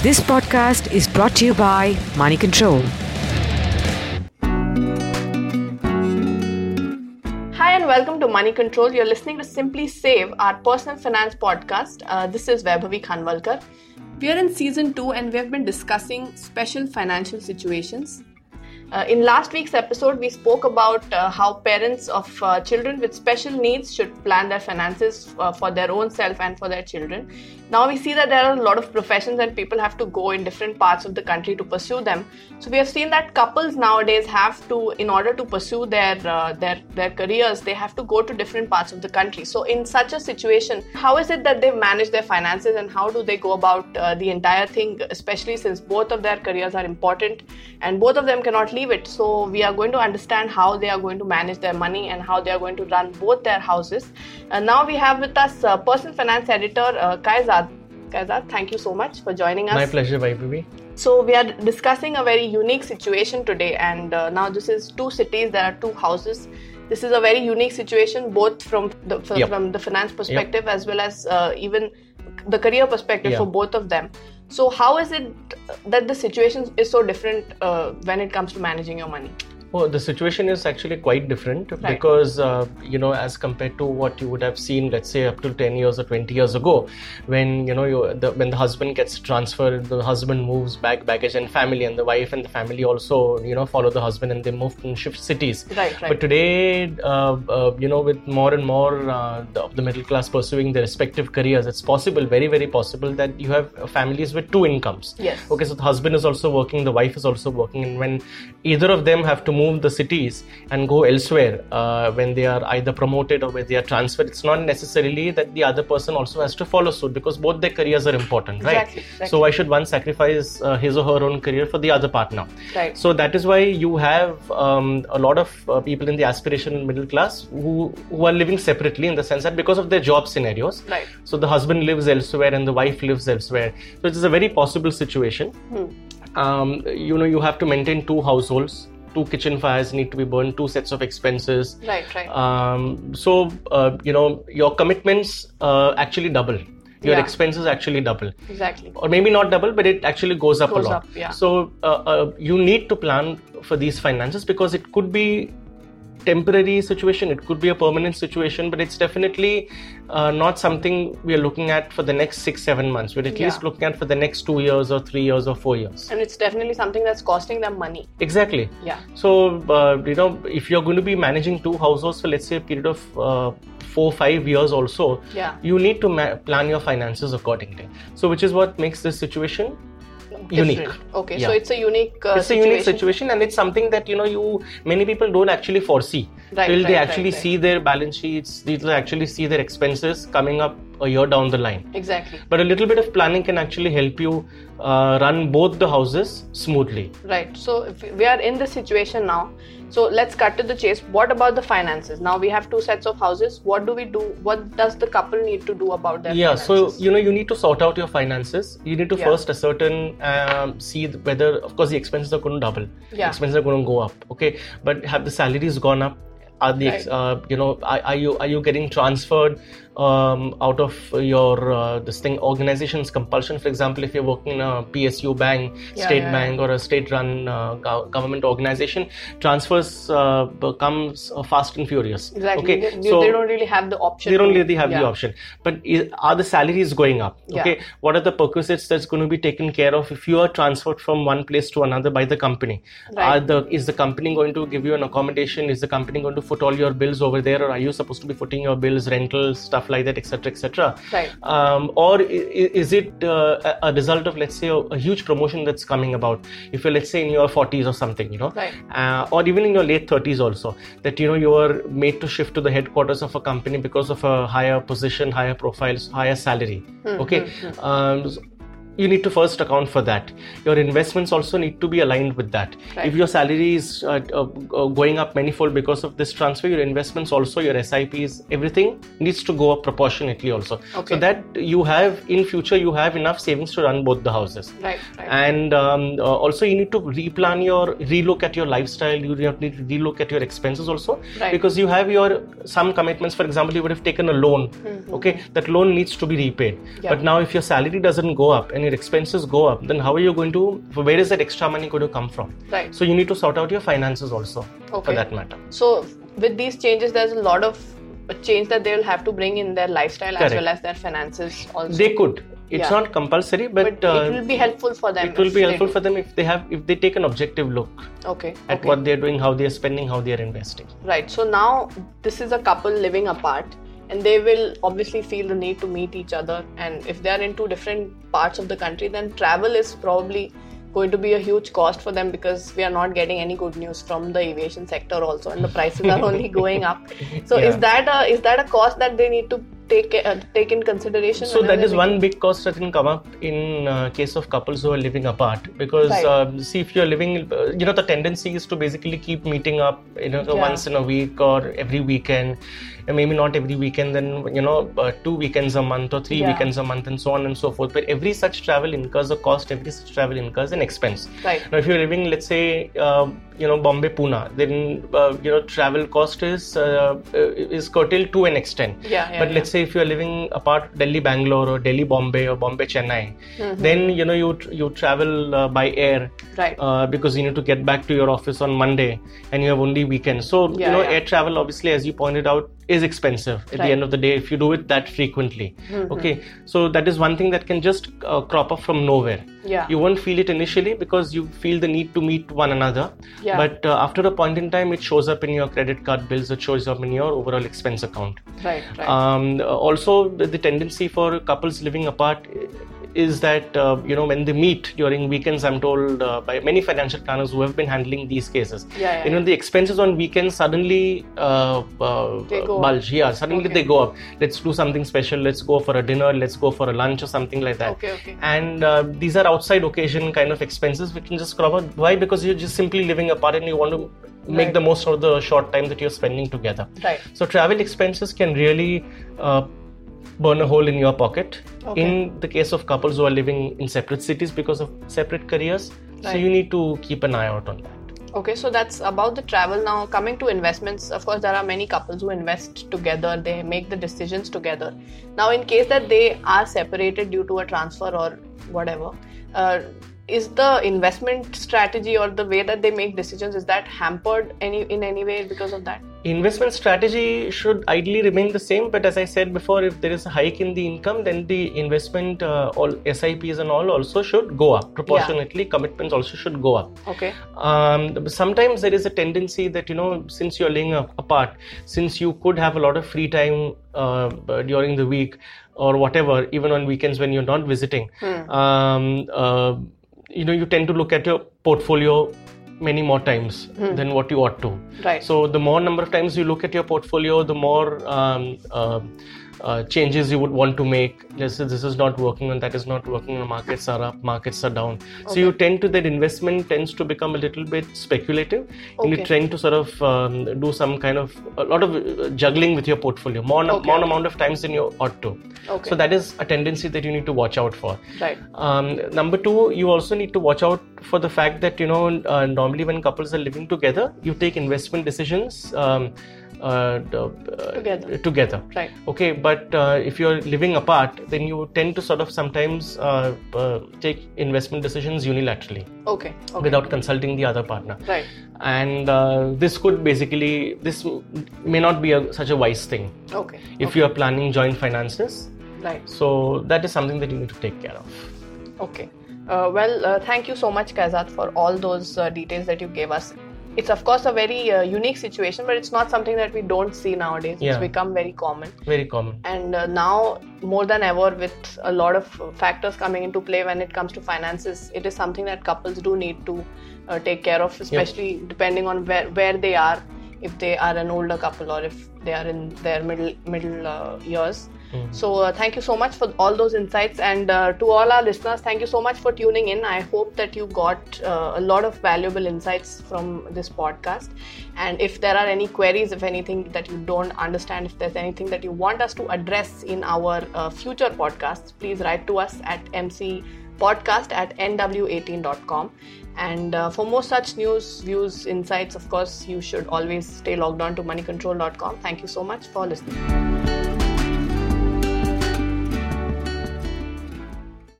This podcast is brought to you by Money Control. Hi and welcome to Money Control. You're listening to Simply Save, our personal finance podcast. This is Vaibhavi Khanwalkar. We are in season 2 and we have been discussing special financial situations. In last week's episode, we spoke about how parents of children with special needs should plan their finances for their own self and for their children. Now we see that there are a lot of professions and people have to go in different parts of the country to pursue them. So we have seen that couples nowadays have to, in order to pursue their careers, they have to go to different parts of the country. So in such a situation, how is it that they manage their finances and how do they go about the entire thing, especially since both of their careers are important and both of them cannot leave it. So we are going to understand how they are going to manage their money and how they are going to run both their houses. Now we have with us personal finance editor Kaizad. Kaizad, thank you so much for joining us. My pleasure, Vaibhavi. So we are discussing a very unique situation today, and now this is 2 cities, there are 2 houses. This is a very unique situation, both from the finance perspective as well as even the career perspective for both of them. So how is it that the situation is so different when it comes to managing your money? Well, the situation is actually quite different because, as compared to what you would have seen, let's say up to 10 years or 20 years ago, when, when the husband gets transferred, the husband moves baggage and family, and the wife and the family also, follow the husband and they move and shift cities. Right. But today, with more and more of the middle class pursuing their respective careers, it's possible, very, very possible that you have families with 2 incomes. Yes. Okay, so the husband is also working, the wife is also working, and when either of them have to move the cities and go elsewhere when they are either promoted or when they are transferred, it's not necessarily that the other person also has to follow suit because both their careers are important, right? Exactly. So why should one sacrifice his or her own career for the other partner? Right. So that is why you have a lot of people in the aspirational middle class who are living separately, in the sense that because of their job scenarios. Right. So the husband lives elsewhere and the wife lives elsewhere. So it is a very possible situation. You have to maintain 2 households. 2 kitchen fires need to be burned, 2 sets of expenses. Right. Your commitments actually double. Your expenses actually double. Exactly. Or maybe not double, but it actually goes up a lot. So you need to plan for these finances because it could be temporary situation, it could be a permanent situation, but it's definitely not something we are looking at for the next 6-7 months. We're at least looking at for the next 2 years or 3 years or 4 years. And it's definitely something that's costing them money. Exactly. Yeah. So, if you're going to be managing 2 households for, let's say, a period of 4-5 years also, you need to plan your finances accordingly. So, which is what makes this situation unique. Okay, so it's a unique situation. A unique situation, and it's something that many people don't actually foresee till they actually see their balance sheets, they actually see their expenses coming up a year down the line. Exactly. But a little bit of planning can actually help you run both the houses smoothly. Right. So if we are in this situation now, so let's cut to the chase. What about the finances? Now we have 2 sets of houses. What do we do? What does the couple need to do about their finances? So you need to sort out your finances. You need to first ascertain, see whether, of course, the expenses are going to double. Expenses are going to go up. Okay, but have the salaries gone up? Are are you getting transferred out of your organization's compulsion? For example, if you're working in a PSU bank, state bank, or a state-run government organization, transfers comes fast and furious. Exactly. Okay, they don't really have the option. They don't really have the option. But are the salaries going up? Okay, what are the perquisites that's going to be taken care of if you are transferred from one place to another by the company? Right. Is the company going to give you an accommodation? Is the company going to foot all your bills over there, or are you supposed to be footing your bills, rentals, stuff like that, etc.? Right. Or is it a result of, let's say, a huge promotion that's coming about? If you're, let's say, in your 40s or something, or even in your late 30s also, that you are made to shift to the headquarters of a company because of a higher position, higher profiles, higher salary. You need to first account for that. Your investments also need to be aligned with that. Right. If your salary is going up manifold because of this transfer, your investments also, your SIPs, everything needs to go up proportionately also. Okay. So that you have, in future, you have enough savings to run both the houses. Right. And also you need to relook at your lifestyle, you need to relook at your expenses also. Right. Because you have some commitments. For example, you would have taken a loan. Okay, that loan needs to be repaid. Yeah. But now if your salary doesn't go up and and your expenses go up, then how are you going to, where is that extra money going to come from? Right. So you need to sort out your finances also, for that matter. So with these changes, there's a lot of change that they will have to bring in their lifestyle as well as their finances also. They could. It's not compulsory, but it will be helpful for them. It will be helpful for them if they take an objective look at what they're doing, how they're spending, how they're investing. Right. So now this is a couple living apart, and they will obviously feel the need to meet each other. And if they are in two different parts of the country, then travel is probably going to be a huge cost for them, because we are not getting any good news from the aviation sector also, and the prices are only going up. So is that a cost that they need to take in consideration? So that is one big cost that can come up in case of couples who are living apart, because see, if you're living, the tendency is to basically keep meeting up, once in a week or every weekend, and maybe not every weekend, then 2 weekends a month or 3 weekends a month, and so on and so forth. But every such travel incurs a cost. Every such travel incurs an expense. Right. Now, if you're living, let's say, Bombay, Pune, then travel cost is curtailed to an extent. But let's say if you're living apart, Delhi, Bangalore, or Delhi, Bombay, or Bombay, Chennai, then you travel by air, because you need to get back to your office on Monday, and you have only weekends. So air travel, obviously, as you pointed out, is expensive at the end of the day if you do it that frequently. Okay, so that is one thing that can just crop up from nowhere. You won't feel it initially because you feel the need to meet one another, but after a point in time, it shows up in your credit card bills, it shows up in your overall expense account. Also, the tendency for couples living apart is that when they meet during weekends, I'm told by many financial planners who have been handling these cases, the expenses on weekends suddenly bulge. Suddenly they go up. Let's do something special. Let's go for a dinner. Let's go for a lunch or something like that. And these are outside occasion kind of expenses which can just crop up. Why? Because you're just simply living apart and you want to make the most of the short time that you're spending together. So travel expenses can really burn a hole in your pocket in the case of couples who are living in separate cities because of separate careers. So you need to keep an eye out on that. Okay, so that's about the travel. Now, coming to investments, of course, there are many couples who invest together. They make the decisions together. Now, in case that they are separated due to a transfer or whatever, is the investment strategy or the way that they make decisions, is that hampered in any way because of that? Investment strategy should ideally remain the same, but as I said before, if there is a hike in the income, then the investment, all SIPs and all also should go up proportionately. Commitments also should go up. Sometimes there is a tendency that since you're living apart, since you could have a lot of free time during the week or whatever, even on weekends when you're not visiting, you tend to look at your portfolio many more times than what you ought to. So the more number of times you look at your portfolio, the more changes you would want to make. Let's say this is not working and that is not working, the markets are up, markets are down. So you that investment tends to become a little bit speculative, and you tend to sort of do some kind of, a lot of juggling with your portfolio, more amount of times than you ought to. So that is a tendency that you need to watch out for. Number two, you also need to watch out for the fact that, normally when couples are living together, you take investment decisions together. Okay, but if you're living apart, then you tend to sort of sometimes take investment decisions unilaterally without consulting the other partner. And this may not be such a wise thing if you are planning joint finances. So that is something that you need to take care of. Thank you so much, Kaizad, for all those details that you gave us. It's of course a very unique situation, but it's not something that we don't see nowadays. It's become very common. And now more than ever, with a lot of factors coming into play when it comes to finances, it is something that couples do need to take care of, especially depending on where they are, if they are an older couple or if they are in their middle years. So thank you so much for all those insights, and to all our listeners, thank you so much for tuning in. I hope that you got a lot of valuable insights from this podcast, and if there are any queries, if anything that you don't understand, if there's anything that you want us to address in our future podcasts, please write to us at mcpodcast@nw18.com. And for more such news, views, insights, of course, you should always stay logged on to moneycontrol.com. Thank you so much for listening.